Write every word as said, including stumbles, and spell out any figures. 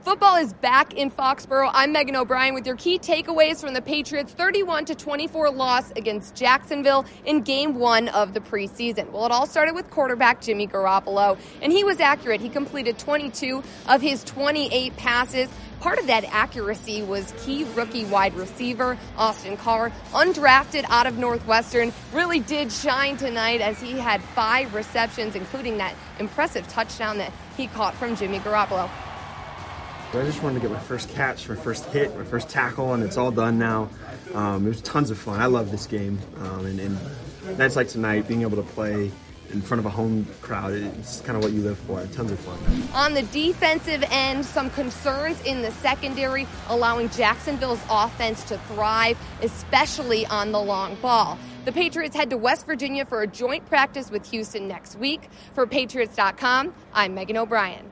Football is back in Foxborough. I'm Megan O'Brien with your key takeaways from the Patriots' thirty-one to twenty-four loss against Jacksonville in game one of the preseason. Well, it all started with quarterback Jimmy Garoppolo, and he was accurate. He completed twenty-two of his twenty-eight passes. Part of that accuracy was key rookie wide receiver Austin Carr, undrafted out of Northwestern, really did shine tonight as he had five receptions, including that impressive touchdown that he caught from Jimmy Garoppolo. I just wanted to get my first catch, my first hit, my first tackle, and it's all done now. Um, it was tons of fun. I love this game, um, and, and nights like tonight, being able to play in front of a home crowd, it's kind of what you live for. Tons of fun. On the defensive end, some concerns in the secondary, allowing Jacksonville's offense to thrive, especially on the long ball. The Patriots head to West Virginia for a joint practice with Houston next week. For Patriots dot com, I'm Megan O'Brien.